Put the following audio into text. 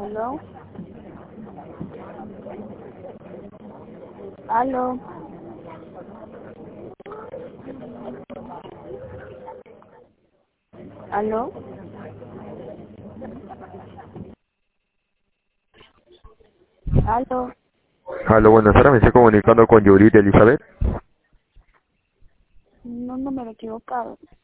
¿Aló? ¿Aló? ¿Aló? ¿Aló? Aló, buenas tardes, me estoy comunicando con Yuri de Elizabeth. No, número equivocado.